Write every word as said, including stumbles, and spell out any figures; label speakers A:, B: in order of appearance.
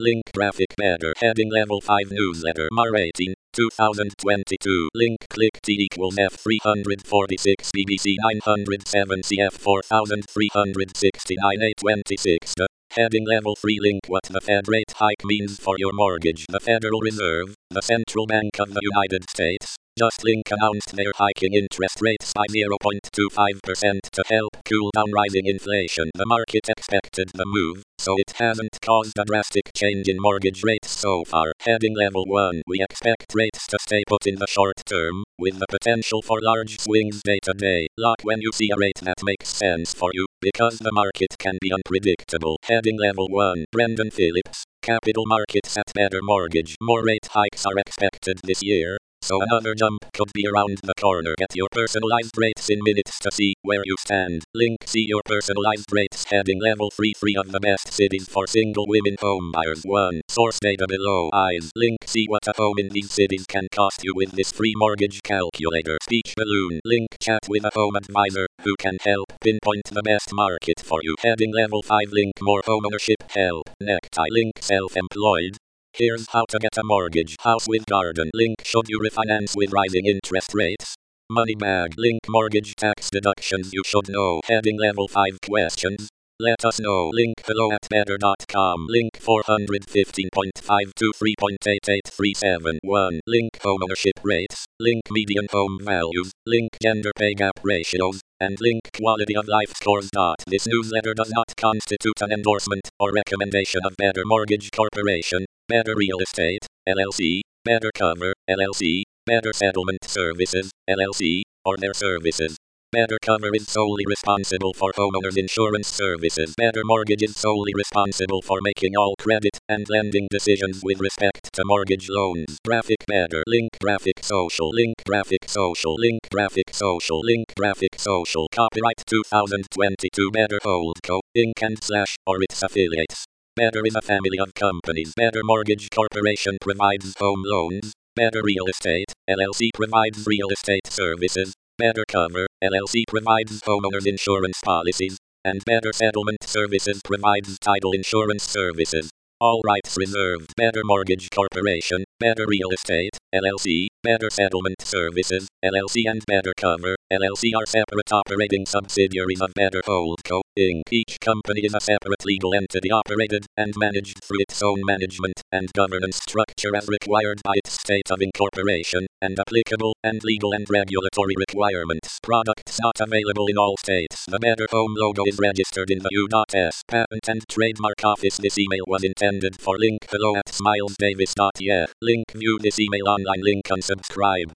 A: Link graphic better. Heading level five newsletter. Mar eighteen, two thousand twenty-two. Link click T equals F three forty-six B B C nine oh seven C F four three sixty-nine A twenty-six. Heading level three link what the Fed rate hike means for your mortgage. The Federal Reserve, the central bank of the United States, just link announced they're hiking interest rates by zero point two five percent to help cool down rising inflation. The market expected the move, so it hasn't caused a drastic change in mortgage rates so far. Heading level one, we expect rates to stay put in the short term, with the potential for large swings day to day. Lock when you see a rate that makes sense for you, because the market can be unpredictable. Heading level one, Brendan Phillips, Capital Markets at Better Mortgage. More rate hikes are expected this year, so another jump could be around the corner. Get your personalized rates in minutes to see where you stand. Link see your personalized rates. Heading level three, three of the best cities for single women home buyers. one. Source data below. Eyes. Link see what a home in these cities can cost you with this free mortgage calculator. Speech balloon. Link chat with a home advisor who can help pinpoint the best market for you. Heading level five, link more homeownership help. Necktie. Link self-employed. Here's how to get a mortgage. House with garden. Link should you refinance with rising interest rates? Money bag. Link mortgage tax deductions you should know. Heading level five questions. Let us know. Link hello at better dot com. Link four fifteen point five two three point eight eight three seven one. Link homeownership rates. Link median home values. Link gender pay gap ratios. And link quality of life scores. This newsletter does not constitute an endorsement or recommendation of Better Mortgage Corporation, Better Real Estate, L L C, Better Cover, L L C, Better Settlement Services, L L C, or their services. Better Cover is solely responsible for homeowners insurance services. Better Mortgage is solely responsible for making all credit and lending decisions with respect to mortgage loans. Graphic Better. Link graphic social. Link graphic social. Link graphic social. Link graphic social. Copyright two thousand twenty-two. Better Holdco, Incorporated and slash or its affiliates. Better is a family of companies. Better Mortgage Corporation provides home loans. Better Real Estate, L L C provides real estate services. Better Cover, L L C provides homeowners insurance policies, and Better Settlement Services provides title insurance services. All rights reserved. Better Mortgage Corporation, Better Real Estate, L L C, Better Settlement Services, L L C and Better Cover, L L C are separate operating subsidiaries of Better Holdco, Incorporated. Each company is a separate legal entity operated and managed through its own management and governance structure as required by its state of incorporation, and applicable and legal and regulatory requirements. Products not available in all states. The Better Home logo is registered in the U S Patent and Trademark Office. This email was intended for link hello at smilesdavis dot yeah. Link view this email online. Link unsubscribe.